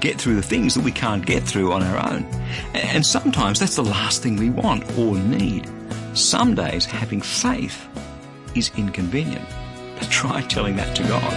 get through the things that we can't get through on our own. And sometimes that's the last thing we want or need. Some days having faith is inconvenient. But try telling that to God.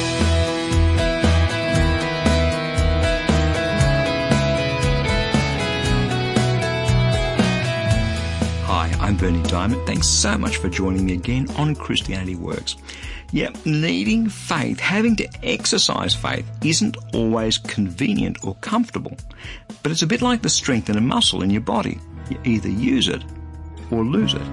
Hi, I'm Berni Dymet. Thanks so much for joining me again on Christianity Works. Yeah, needing faith, having to exercise faith, isn't always convenient or comfortable. But it's a bit like the strength in a muscle in your body. You either use it or lose it.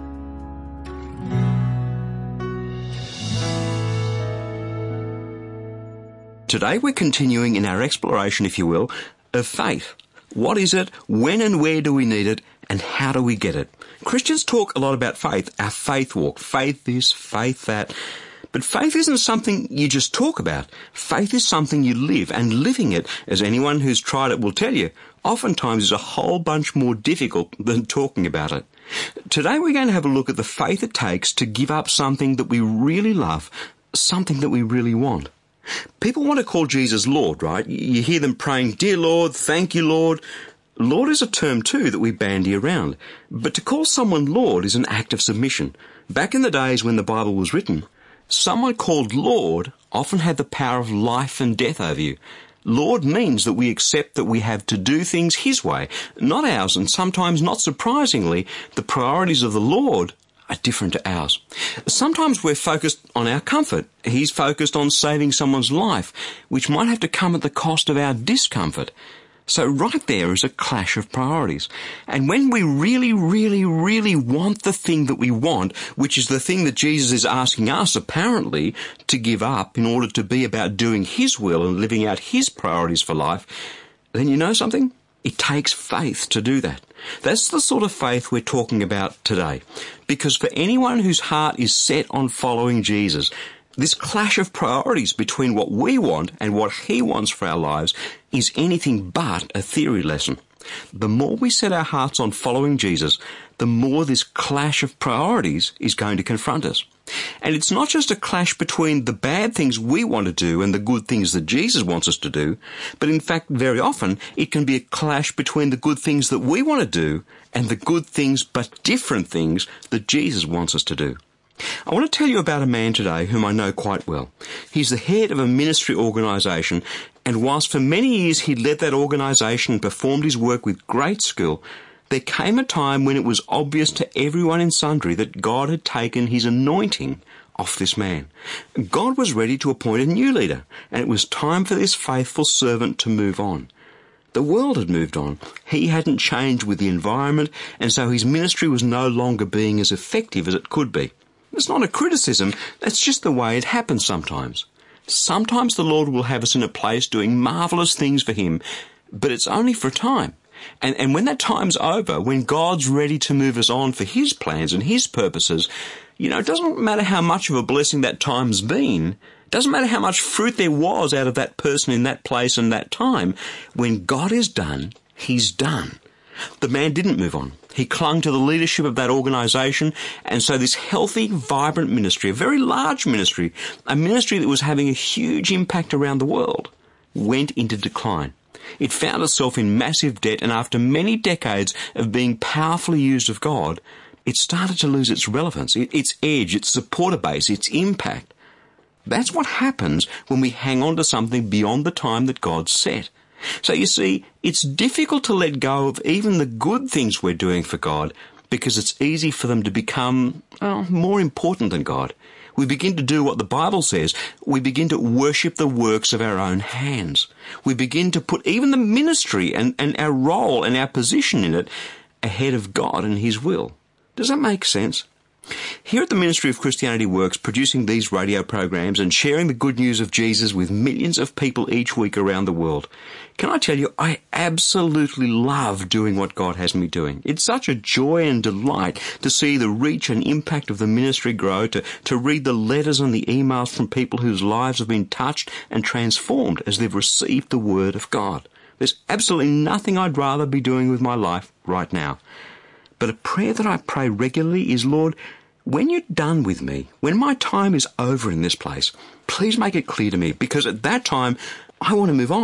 Today we're continuing in our exploration, if you will, of faith. What is it? When and where do we need it? And how do we get it? Christians talk a lot about faith, our faith walk, faith this, faith that. But faith isn't something you just talk about. Faith is something you live, and living it, as anyone who's tried it will tell you, oftentimes is a whole bunch more difficult than talking about it. Today we're going to have a look at the faith it takes to give up something that we really love, something that we really want. People want to call Jesus Lord, right? You hear them praying, "Dear Lord, thank you, Lord." Lord is a term too that we bandy around. But to call someone Lord is an act of submission. Back in the days when the Bible was written, someone called Lord often had the power of life and death over you. Lord means that we accept that we have to do things His way, not ours, and sometimes, not surprisingly, the priorities of the Lord are different to ours. Sometimes we're focused on our comfort. He's focused on saving someone's life, which might have to come at the cost of our discomfort. So right there is a clash of priorities. And when we really, really, really want the thing that we want, which is the thing that Jesus is asking us, apparently, to give up in order to be about doing His will and living out His priorities for life, then you know something? It takes faith to do that. That's the sort of faith we're talking about today. Because for anyone whose heart is set on following Jesus, this clash of priorities between what we want and what He wants for our lives is anything but a theory lesson. The more we set our hearts on following Jesus, the more this clash of priorities is going to confront us. And it's not just a clash between the bad things we want to do and the good things that Jesus wants us to do, but in fact, very often, it can be a clash between the good things that we want to do and the good things but different things that Jesus wants us to do. I want to tell you about a man today whom I know quite well. He's the head of a ministry organisation, and whilst for many years he led that organisation and performed his work with great skill, there came a time when it was obvious to everyone in sundry that God had taken His anointing off this man. God was ready to appoint a new leader, and it was time for this faithful servant to move on. The world had moved on. He hadn't changed with the environment, and so his ministry was no longer being as effective as it could be. It's not a criticism, that's just the way it happens sometimes. Sometimes the Lord will have us in a place doing marvellous things for Him, but it's only for a time. And when that time's over, when God's ready to move us on for His plans and His purposes, you know, it doesn't matter how much of a blessing that time's been, it doesn't matter how much fruit there was out of that person in that place and that time, when God is done, He's done. The man didn't move on. He clung to the leadership of that organisation, and so this healthy, vibrant ministry, a very large ministry, a ministry that was having a huge impact around the world, went into decline. It found itself in massive debt, and after many decades of being powerfully used of God, it started to lose its relevance, its edge, its supporter base, its impact. That's what happens when we hang on to something beyond the time that God set. So you see, it's difficult to let go of even the good things we're doing for God because it's easy for them to become, more important than God. We begin to do what the Bible says. We begin to worship the works of our own hands. We begin to put even the ministry and our role and our position in it ahead of God and His will. Does that make sense? Here at the Ministry of Christianity Works, producing these radio programs and sharing the good news of Jesus with millions of people each week around the world, can I tell you, I absolutely love doing what God has me doing. It's such a joy and delight to see the reach and impact of the ministry grow, to read the letters and the emails from people whose lives have been touched and transformed as they've received the Word of God. There's absolutely nothing I'd rather be doing with my life right now. But a prayer that I pray regularly is, Lord, when you're done with me, when my time is over in this place, please make it clear to me, because at that time, I want to move on.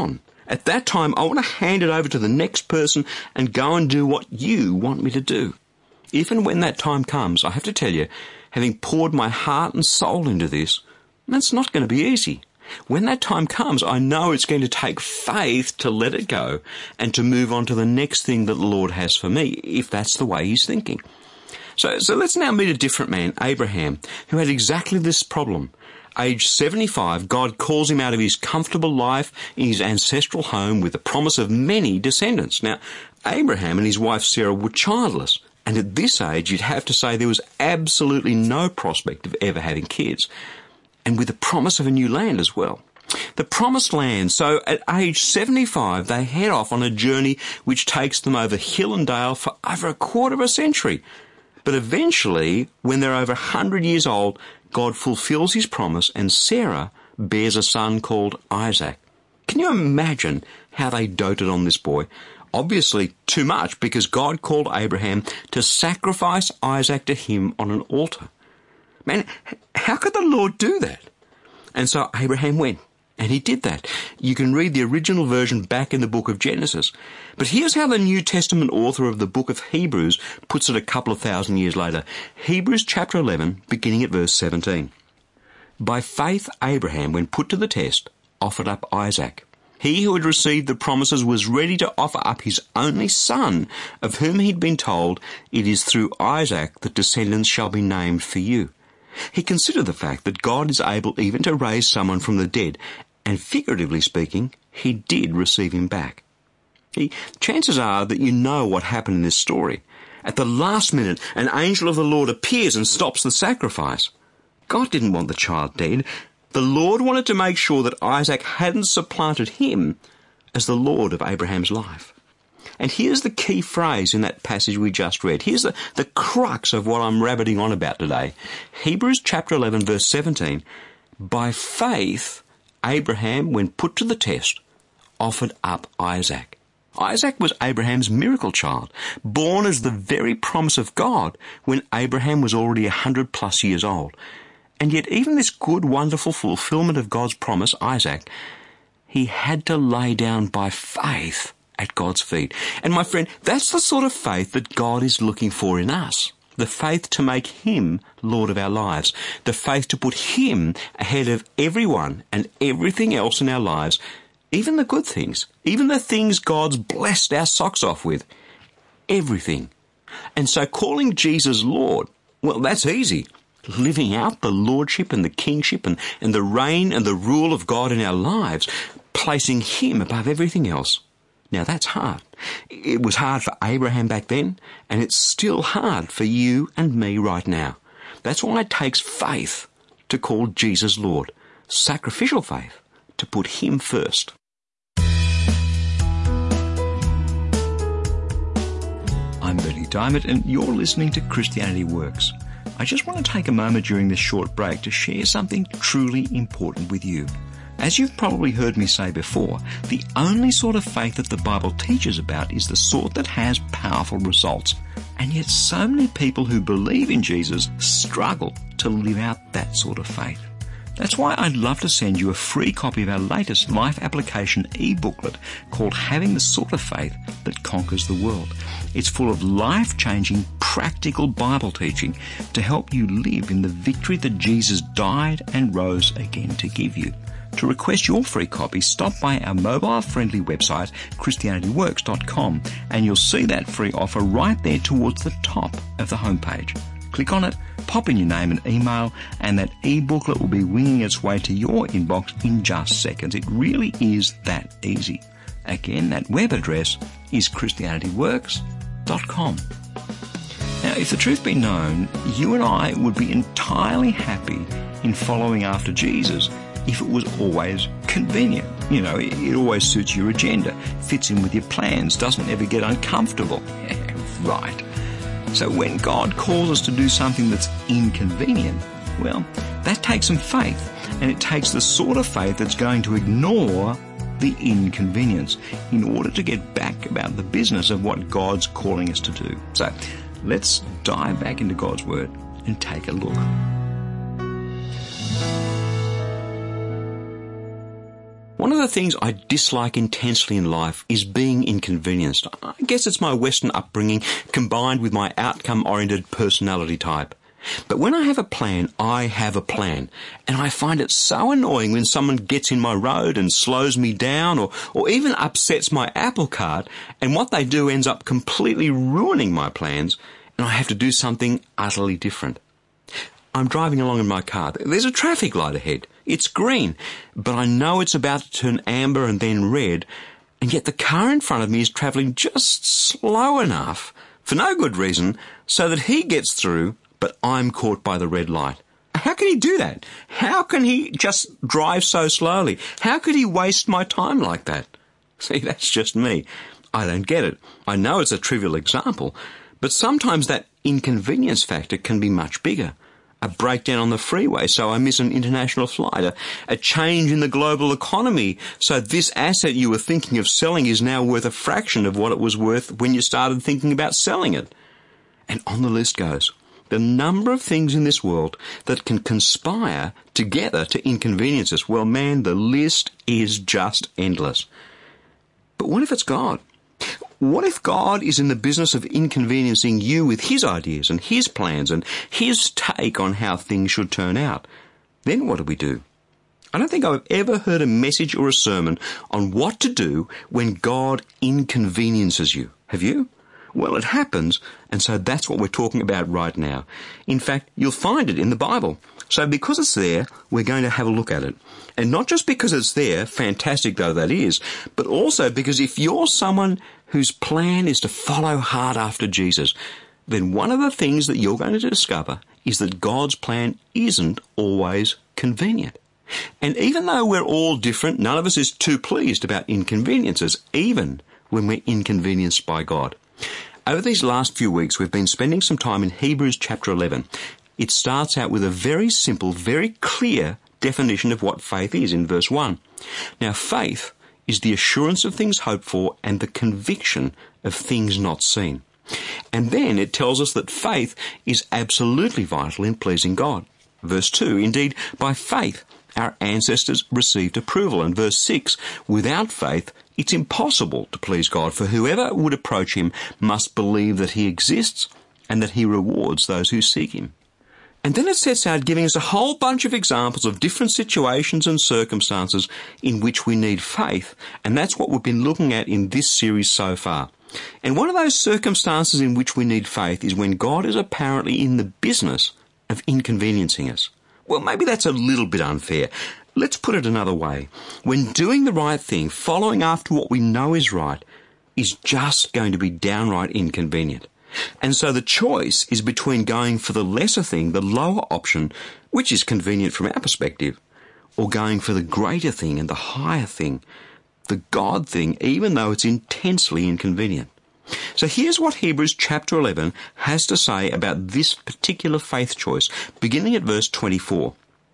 At that time, I want to hand it over to the next person and go and do what you want me to do. If and when that time comes, I have to tell you, having poured my heart and soul into this, that's not going to be easy. When that time comes, I know it's going to take faith to let it go and to move on to the next thing that the Lord has for me, if that's the way he's thinking. So let's now meet a different man, Abraham, who had exactly this problem. Age 75, God calls him out of his comfortable life in his ancestral home with the promise of many descendants. Now, Abraham and his wife Sarah were childless, and at this age you'd have to say there was absolutely no prospect of ever having kids, and with the promise of a new land as well. The promised land. So at age 75, they head off on a journey which takes them over hill and dale for over a quarter of a century. But eventually, when they're over 100 years old, God fulfills his promise and Sarah bears a son called Isaac. Can you imagine how they doted on this boy? Obviously too much, because God called Abraham to sacrifice Isaac to him on an altar. Man, how could the Lord do that? And so Abraham went, and he did that. You can read the original version back in the book of Genesis. But here's how the New Testament author of the book of Hebrews puts it a couple of thousand years later. Hebrews chapter 11, beginning at verse 17. By faith Abraham, when put to the test, offered up Isaac. He who had received the promises was ready to offer up his only son, of whom he'd been told, "It is through Isaac that descendants shall be named for you." He considered the fact that God is able even to raise someone from the dead, and figuratively speaking, he did receive him back. Chances are that you know what happened in this story. At the last minute, an angel of the Lord appears and stops the sacrifice. God didn't want the child dead. The Lord wanted to make sure that Isaac hadn't supplanted him as the Lord of Abraham's life. And here's the key phrase in that passage we just read. Here's the crux of what I'm rabbiting on about today. Hebrews chapter 11, verse 17. By faith, Abraham, when put to the test, offered up Isaac. Isaac was Abraham's miracle child, born as the very promise of God when Abraham was already 100 plus years old. And yet even this good, wonderful fulfillment of God's promise, Isaac, he had to lay down by faith at God's feet. And my friend, that's the sort of faith that God is looking for in us. The faith to make him Lord of our lives. The faith to put him ahead of everyone and everything else in our lives, even the good things, even the things God's blessed our socks off with. Everything. And so calling Jesus Lord, well, that's easy. Living out the lordship and the kingship and the reign and the rule of God in our lives, placing him above everything else. Now that's hard. It was hard for Abraham back then, and it's still hard for you and me right now. That's why it takes faith to call Jesus Lord. Sacrificial faith to put him first. I'm Bertie Diamond, and you're listening to Christianity Works. I just want to take a moment during this short break to share something truly important with you. As you've probably heard me say before, the only sort of faith that the Bible teaches about is the sort that has powerful results. And yet so many people who believe in Jesus struggle to live out that sort of faith. That's why I'd love to send you a free copy of our latest life application e-booklet called Having the Sort of Faith That Conquers the World. It's full of life-changing, practical Bible teaching to help you live in the victory that Jesus died and rose again to give you. To request your free copy, stop by our mobile-friendly website, ChristianityWorks.com, and you'll see that free offer right there towards the top of the homepage. Click on it, pop in your name and email, and that e-booklet will be winging its way to your inbox in just seconds. It really is that easy. Again, that web address is ChristianityWorks.com. Now, if the truth be known, you and I would be entirely happy in following after Jesus if it was always convenient. You know, it always suits your agenda, fits in with your plans, doesn't ever get uncomfortable. Right. So when God calls us to do something that's inconvenient, well, that takes some faith, and it takes the sort of faith that's going to ignore the inconvenience in order to get back about the business of what God's calling us to do. So let's dive back into God's Word and take a look. One of the things I dislike intensely in life is being inconvenienced. I guess it's my Western upbringing combined with my outcome-oriented personality type. But when I have a plan, I have a plan. And I find it so annoying when someone gets in my road and slows me down or even upsets my apple cart, and what they do ends up completely ruining my plans, and I have to do something utterly different. I'm driving along in my car. There's a traffic light ahead. It's green, but I know it's about to turn amber and then red, and yet the car in front of me is travelling just slow enough, for no good reason, so that he gets through, but I'm caught by the red light. How can he do that? How can he just drive so slowly? How could he waste my time like that? See, that's just me. I don't get it. I know it's a trivial example, but sometimes that inconvenience factor can be much bigger. A breakdown on the freeway, so I miss an international flight. A change in the global economy, so this asset you were thinking of selling is now worth a fraction of what it was worth when you started thinking about selling it. And on the list goes. The number of things in this world that can conspire together to inconvenience us, well, man, the list is just endless. But what if it's God? What if God is in the business of inconveniencing you with his ideas and his plans and his take on how things should turn out? Then what do we do? I don't think I've ever heard a message or a sermon on what to do when God inconveniences you. Have you? Well, it happens, and so that's what we're talking about right now. In fact, you'll find it in the Bible. So because it's there, we're going to have a look at it. And not just because it's there, fantastic though that is, but also because if you're someone whose plan is to follow hard after Jesus, then one of the things that you're going to discover is that God's plan isn't always convenient. And even though we're all different, none of us is too pleased about inconveniences, even when we're inconvenienced by God. Over these last few weeks, we've been spending some time in Hebrews chapter 11. It starts out with a very simple, very clear definition of what faith is in verse 1. Now, faith is the assurance of things hoped for and the conviction of things not seen. And then it tells us that faith is absolutely vital in pleasing God. Verse 2, indeed, by faith our ancestors received approval. And verse 6, without faith it's impossible to please God, for whoever would approach him must believe that he exists and that he rewards those who seek him. And then it sets out giving us a whole bunch of examples of different situations and circumstances in which we need faith, and that's what we've been looking at in this series so far. And one of those circumstances in which we need faith is when God is apparently in the business of inconveniencing us. Well, maybe that's a little bit unfair. Let's put it another way. When doing the right thing, following after what we know is right, is just going to be downright inconvenient. And so the choice is between going for the lesser thing, the lower option, which is convenient from our perspective, or going for the greater thing and the higher thing, the God thing, even though it's intensely inconvenient. So here's what Hebrews chapter 11 has to say about this particular faith choice, beginning at verse 24.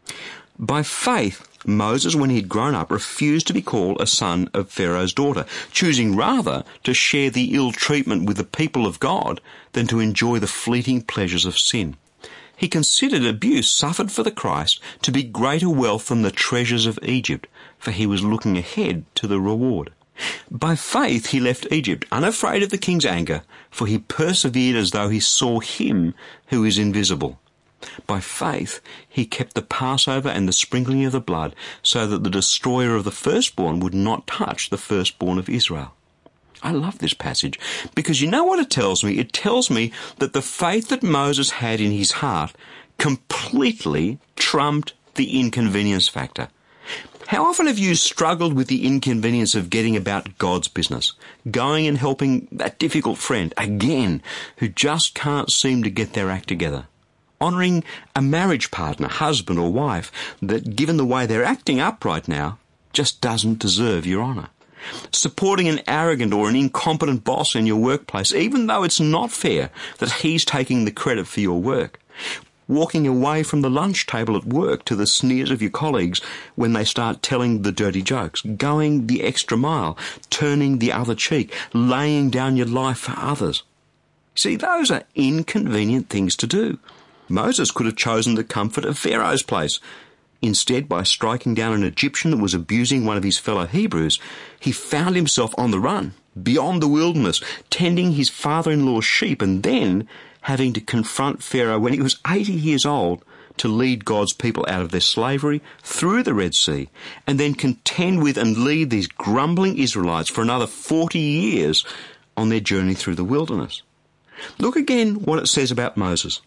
By faith, Moses, when he had grown up, refused to be called a son of Pharaoh's daughter, choosing rather to share the ill treatment with the people of God than to enjoy the fleeting pleasures of sin. He considered abuse suffered for the Christ to be greater wealth than the treasures of Egypt, for he was looking ahead to the reward. By faith he left Egypt, unafraid of the king's anger, for he persevered as though he saw him who is invisible. By faith he kept the Passover and the sprinkling of the blood, so that the destroyer of the firstborn would not touch the firstborn of Israel. I love this passage, because you know what it tells me? It tells me that the faith that Moses had in his heart completely trumped the inconvenience factor. How often have you struggled with the inconvenience of getting about God's business, going and helping that difficult friend, again, who just can't seem to get their act together? Honouring a marriage partner, husband or wife, that given the way they're acting up right now, just doesn't deserve your honour. Supporting an arrogant or an incompetent boss in your workplace, even though it's not fair that he's taking the credit for your work. Walking away from the lunch table at work to the sneers of your colleagues when they start telling the dirty jokes. Going the extra mile, turning the other cheek, laying down your life for others. See, those are inconvenient things to do. Moses could have chosen the comfort of Pharaoh's place, Instead, by striking down an Egyptian that was abusing one of his fellow Hebrews, he found himself on the run, beyond the wilderness, tending his father-in-law's sheep, and then having to confront Pharaoh when he was 80 years old to lead God's people out of their slavery through the Red Sea, and then contend with and lead these grumbling Israelites for another 40 years on their journey through the wilderness. Look again what it says about Moses.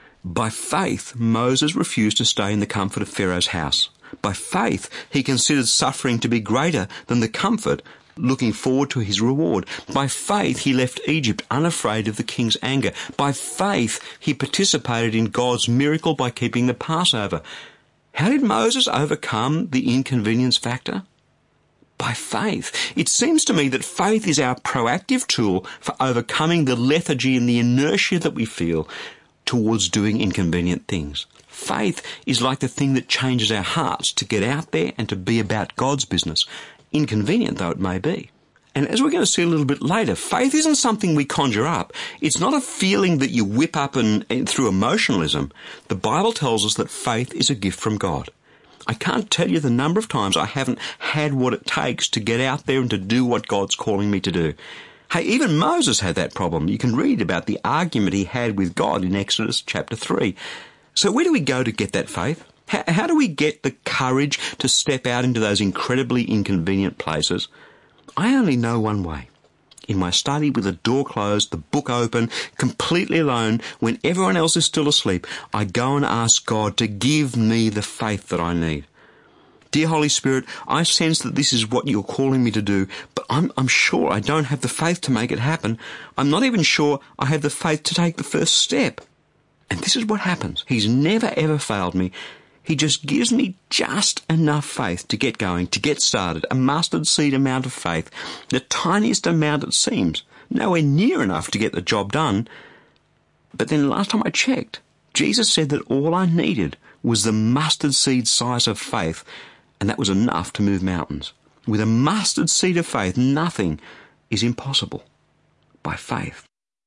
By faith, Moses refused to stay in the comfort of Pharaoh's house. By faith, he considered suffering to be greater than the comfort, looking forward to his reward. By faith, he left Egypt unafraid of the king's anger. By faith, he participated in God's miracle by keeping the Passover. How did Moses overcome the inconvenience factor? By faith. It seems to me that faith is our proactive tool for overcoming the lethargy and the inertia that we feel towards doing inconvenient things. Faith is like the thing that changes our hearts to get out there and to be about God's business, inconvenient though it may be. And as we're going to see a little bit later, faith isn't something we conjure up. It's not a feeling that you whip up and through emotionalism. The Bible tells us that faith is a gift from God. I can't tell you the number of times I haven't had what it takes to get out there and to do what God's calling me to do. Hey, even Moses had that problem. You can read about the argument he had with God in Exodus chapter 3. So where do we go to get that faith? How do we get the courage to step out into those incredibly inconvenient places? I only know one way. In my study with the door closed, the book open, completely alone, when everyone else is still asleep, I go and ask God to give me the faith that I need. Dear Holy Spirit, I sense that this is what you're calling me to do, but I'm sure I don't have the faith to make it happen. I'm not even sure I have the faith to take the first step. And this is what happens. He's never ever failed me. He just gives me just enough faith to get going, to get started, a mustard seed amount of faith, the tiniest amount it seems, nowhere near enough to get the job done. But then last time I checked, Jesus said that all I needed was the mustard seed size of faith, and that was enough to move mountains. With a mustard seed of faith, nothing is impossible. By faith.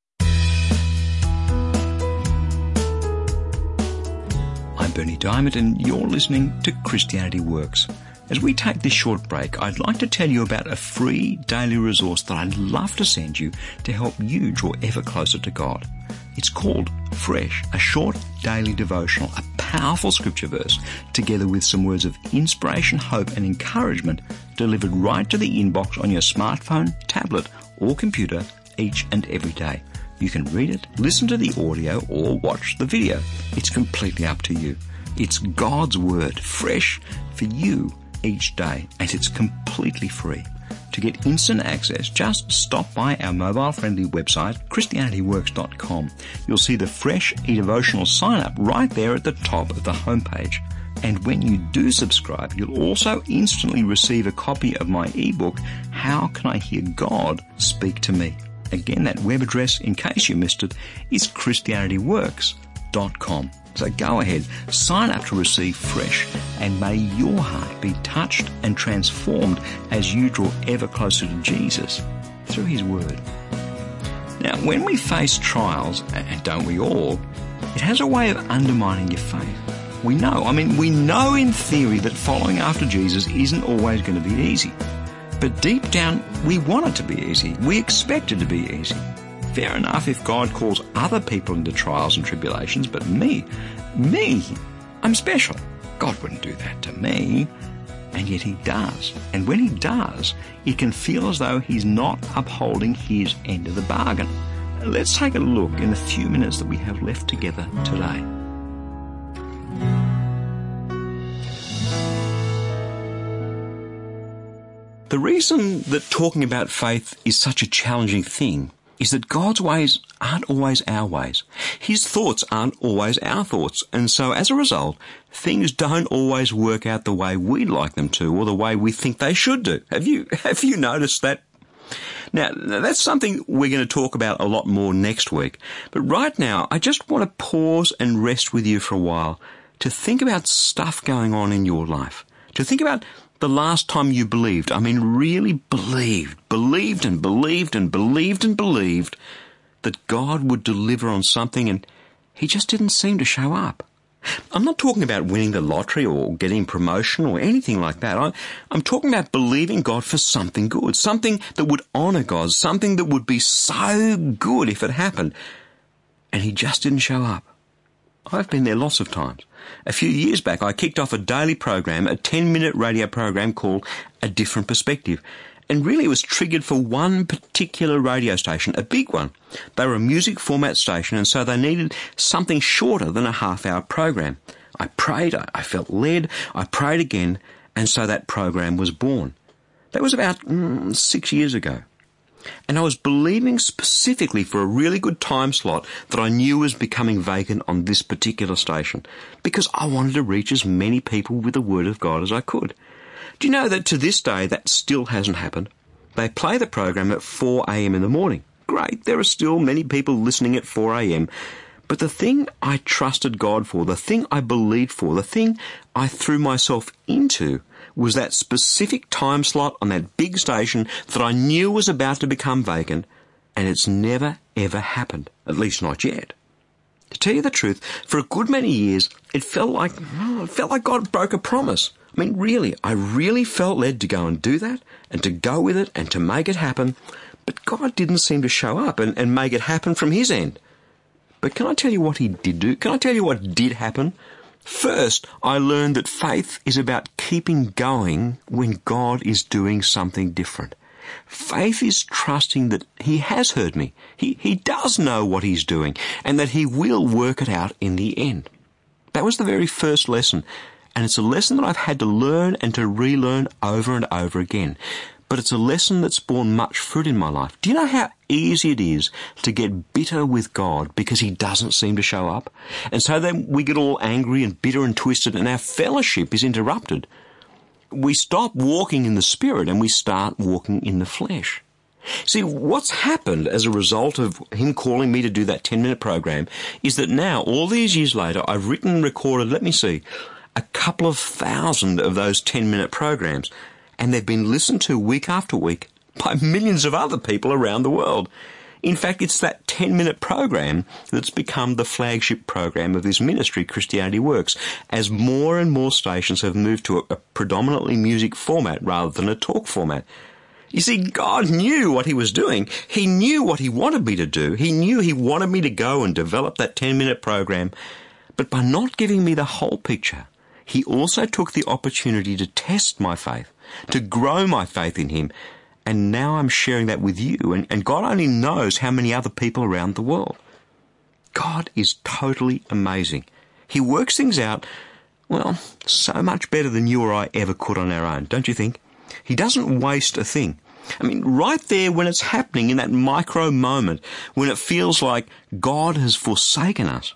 I'm Berni Dymet, and you're listening to Christianity Works. As we take this short break, I'd like to tell you about a free daily resource that I'd love to send you to help you draw ever closer to God. It's called Fresh, a short daily devotional, a powerful scripture verse, together with some words of inspiration, hope and encouragement delivered right to the inbox on your smartphone, tablet or computer each and every day. You can read it, listen to the audio or watch the video. It's completely up to you. It's God's Word, fresh for you each day, and it's completely free. To get instant access, just stop by our mobile-friendly website, ChristianityWorks.com. You'll see the fresh e-devotional sign-up right there at the top of the homepage. And when you do subscribe, you'll also instantly receive a copy of my ebook, How Can I Hear God Speak to Me? Again, that web address, in case you missed it, is ChristianityWorks.com. So go ahead, sign up to receive fresh, and may your heart be touched and transformed as you draw ever closer to Jesus through His Word. Now, when we face trials, and don't we all, it has a way of undermining your faith. We know in theory that following after Jesus isn't always going to be easy. But deep down, we want it to be easy. We expect it to be easy. Fair enough if God calls other people into trials and tribulations, but me, I'm special. God wouldn't do that to me. And yet He does. And when He does, it can feel as though He's not upholding His end of the bargain. Let's take a look in the few minutes that we have left together today. The reason that talking about faith is such a challenging thing is that God's ways aren't always our ways. His thoughts aren't always our thoughts. And so as a result, things don't always work out the way we'd like them to or the way we think they should do. Have you noticed that? Now, that's something we're going to talk about a lot more next week. But right now, I just want to pause and rest with you for a while to think about stuff going on in your life. To think about the last time you believed, really believed that God would deliver on something, and He just didn't seem to show up. I'm not talking about winning the lottery or getting promotion or anything like that. I'm talking about believing God for something good, something that would honour God, something that would be so good if it happened. And he just didn't show up. I've been there lots of times. A few years back, I kicked off a daily program, a 10-minute radio program called A Different Perspective. And really it was triggered for one particular radio station, a big one. They were a music format station, and so they needed something shorter than a half-hour program. I prayed, I felt led, I prayed again, and so that program was born. That was about 6 years ago. And I was believing specifically for a really good time slot that I knew was becoming vacant on this particular station, because I wanted to reach as many people with the Word of God as I could. Do you know that to this day that still hasn't happened? They play the program at 4 a.m. in the morning. Great, there are still many people listening at 4 a.m. But the thing I trusted God for, the thing I believed for, the thing I threw myself into was that specific time slot on that big station that I knew was about to become vacant, and it's never ever happened, at least not yet. To tell you the truth, for a good many years, it felt like God broke a promise. I mean, really, I really felt led to go and do that, and to go with it, and to make it happen, but God didn't seem to show up and make it happen from his end. But can I tell you what he did do? Can I tell you what did happen? First, I learned that faith is about keeping going when God is doing something different. Faith is trusting that he has heard me. He does know what he's doing, and that he will work it out in the end. That was the very first lesson. And it's a lesson that I've had to learn and to relearn over and over again. But it's a lesson that's borne much fruit in my life. Do you know how easy it is to get bitter with God because he doesn't seem to show up? And so then we get all angry and bitter and twisted, and our fellowship is interrupted. We stop walking in the Spirit and we start walking in the flesh. See, what's happened as a result of him calling me to do that 10-minute program is that now, all these years later, I've written and recorded, a couple of thousand of those 10-minute programs, and they've been listened to week after week by millions of other people around the world. In fact, it's that 10-minute program that's become the flagship program of this ministry, Christianity Works, as more and more stations have moved to a predominantly music format rather than a talk format. You see, God knew what he was doing. He knew what he wanted me to do. He knew he wanted me to go and develop that 10-minute program. But by not giving me the whole picture, he also took the opportunity to test my faith, to grow my faith in him. And now I'm sharing that with you, and God only knows how many other people around the world. God is totally amazing. He works things out, well, so much better than you or I ever could on our own, don't you think? He doesn't waste a thing. I mean, right there when it's happening, in that micro moment, when it feels like God has forsaken us,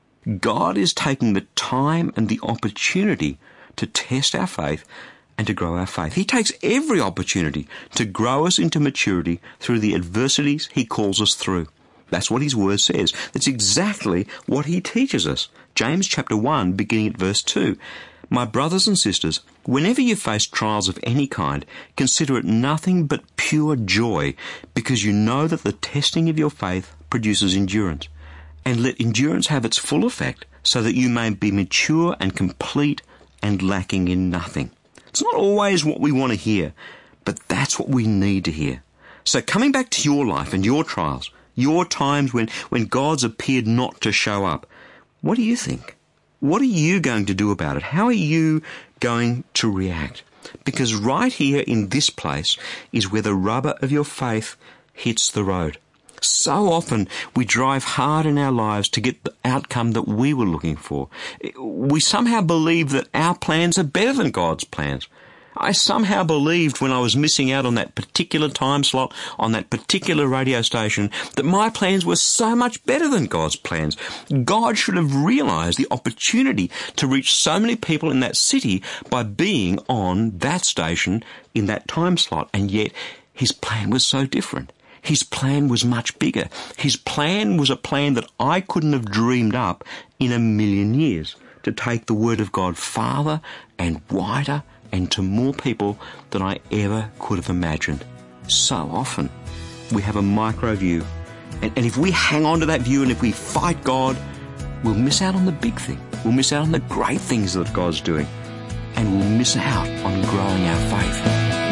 God is taking the time and the opportunity to test our faith and to grow our faith. He takes every opportunity to grow us into maturity through the adversities he calls us through. That's what his word says. That's exactly what he teaches us. James chapter 1, beginning at verse 2. My brothers and sisters, whenever you face trials of any kind, consider it nothing but pure joy, because you know that the testing of your faith produces endurance. And let endurance have its full effect, so that you may be mature and complete and lacking in nothing. It's not always what we want to hear, but that's what we need to hear. So coming back to your life and your trials, your times when God's appeared not to show up, what do you think? What are you going to do about it? How are you going to react? Because right here in this place is where the rubber of your faith hits the road. So often we drive hard in our lives to get the outcome that we were looking for. We somehow believe that our plans are better than God's plans. I somehow believed when I was missing out on that particular time slot, on that particular radio station, that my plans were so much better than God's plans. God should have realized the opportunity to reach so many people in that city by being on that station in that time slot, and yet his plan was so different. His plan was much bigger. His plan was a plan that I couldn't have dreamed up in a million years, to take the Word of God farther and wider and to more people than I ever could have imagined. So often we have a micro view, and if we hang on to that view and if we fight God, we'll miss out on the big thing. We'll miss out on the great things that God's doing. And we'll miss out on growing our faith.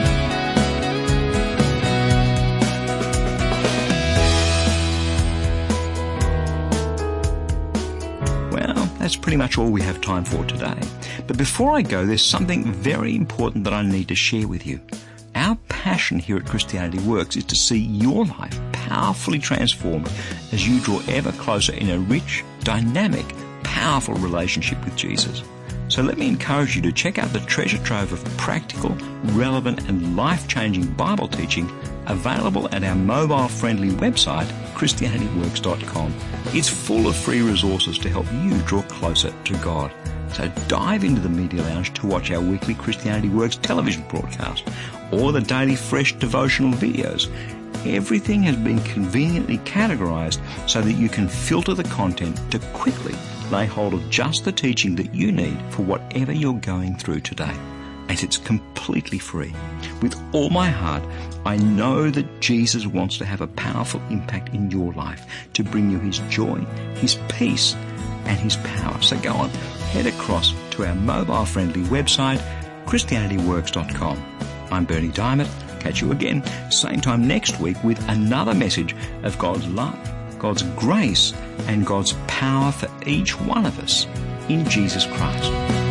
That's pretty much all we have time for today. But before I go, there's something very important that I need to share with you. Our passion here at Christianity Works is to see your life powerfully transformed as you draw ever closer in a rich, dynamic, powerful relationship with Jesus. So let me encourage you to check out the treasure trove of practical, relevant and life-changing Bible teaching available at our mobile-friendly website, ChristianityWorks.com. It's full of free resources to help you draw closer to God. So dive into the Media Lounge to watch our weekly Christianity Works television broadcast or the daily fresh devotional videos. Everything has been conveniently categorized so that you can filter the content to quickly lay hold of just the teaching that you need for whatever you're going through today. And it's completely free. With all my heart, I know that Jesus wants to have a powerful impact in your life to bring you his joy, his peace, and his power. So go on, head across to our mobile-friendly website, ChristianityWorks.com. I'm Bernie Diamond. Catch you again, same time next week with another message of God's love, God's grace, and God's power for each one of us in Jesus Christ.